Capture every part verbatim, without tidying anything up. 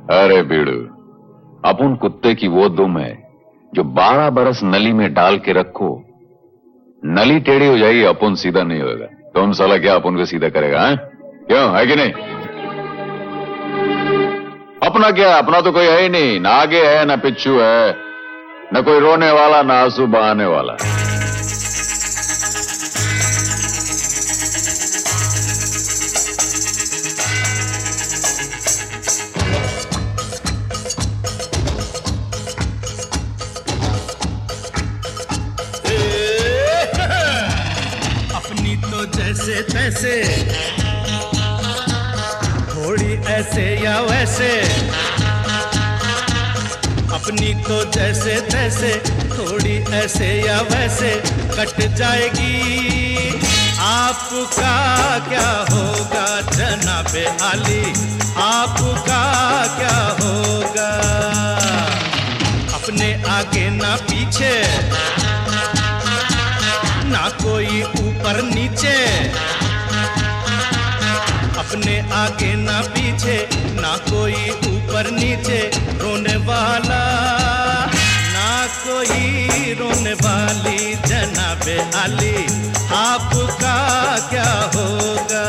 अरे बीड़ू, अपन कुत्ते की वो दुम है जो बारह बरस नली में डाल के रखो, नली टेढ़ी हो जाएगी, अपन सीधा नहीं होगा। तुम साला क्या अपन को सीधा करेगा? है? क्यों, है कि नहीं? अपना क्या, अपना तो कोई है ही नहीं, ना आगे है ना पिछू है, न कोई रोने वाला ना आंसू बहाने वाला। अपनी तो जैसे तैसे, थोड़ी ऐसे या वैसे, अपनी तो जैसे तैसे, थोड़ी ऐसे या वैसे कट जाएगी। आपका क्या होगा जनाबे आली, आपका क्या होगा? अपने आगे ना पीछे, ना कोई ऊपर नीचे, अपने आगे ना पीछे, ना कोई ऊपर नीचे, रोने वाला ना कोई रोने वाली जनाबे आली, आपका क्या होगा?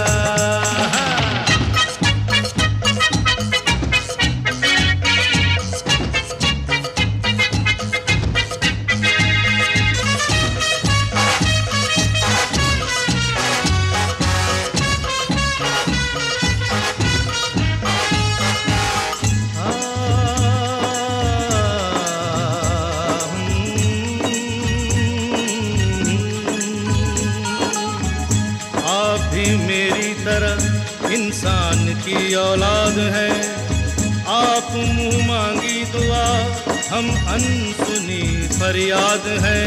मेरी तरह इंसान की औलाद है, आप मुंह मांगी दुआ, हम अनसुनी फरियाद है।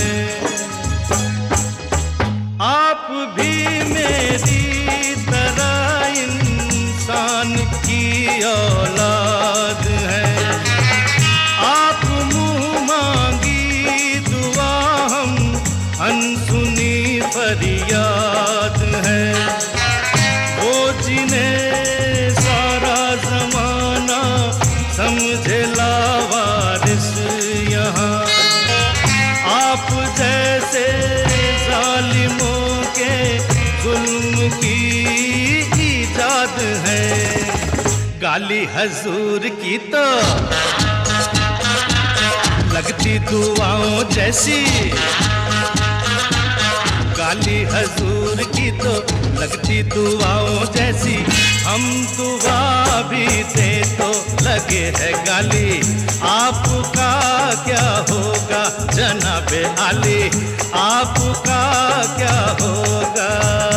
आप भी मेरी तरह इंसान की औलाद है, आप मुंह मांगी दुआ, हम अनसुनी फरियाद है। जिन्हें सारा जमाना समझे लावारिस यहाँ, आप जैसे जालिमों के जुल्म की ईजाद है। गाली हजूर की तो लगती दुआओं जैसी, गाली हजूर की तो लगती दुआओं जैसी, हम दुआ भी दे तो लगे है गाली, आपका क्या होगा जनाबे आली, आपका क्या होगा?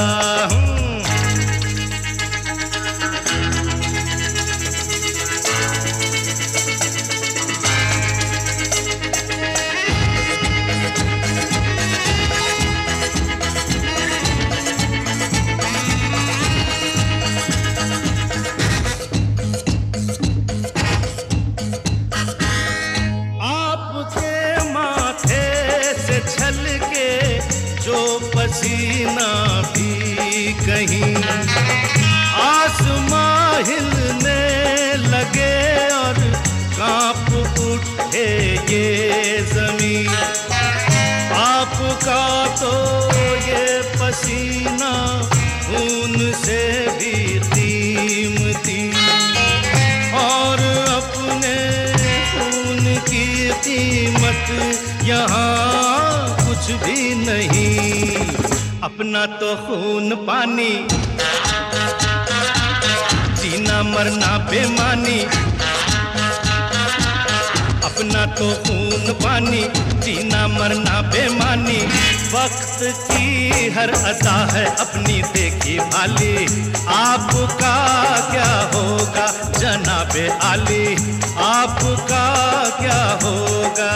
जो पसीना भी कहीं आसमां हिलने लगे और कांप उठे ये जमीन, आपका तो ये पसीना खून से भी कीमती, और अपने खून की कीमत यहाँ कुछ भी नहीं। अपना तो खून पानी, जीना मरना बेमानी, अपना तो खून पानी, जीना मरना बेमानी, वक्त की हर अदा है अपनी देखी भाली, आपका क्या होगा जनाबे आली, आपका क्या होगा?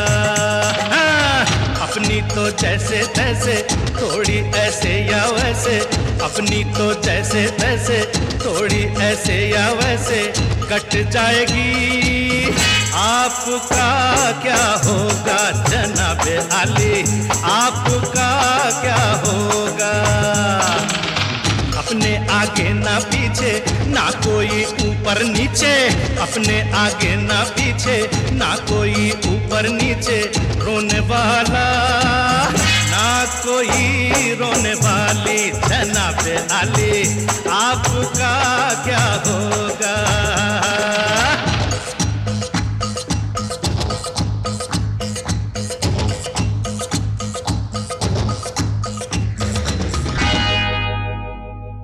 अपनी तो जैसे तैसे, थोड़ी ऐसे या वैसे, अपनी तो जैसे तैसे, थोड़ी ऐसे या वैसे कट जाएगी। आपका क्या होगा जनाबे आली, आपका क्या होगा? अपने आगे ना पीछे, ना कोई ऊपर नीचे, अपने आगे ना पीछे, ना कोई ऊपर नीचे, रोने वाला ना कोई रोने वाली, जनाबे आली आपका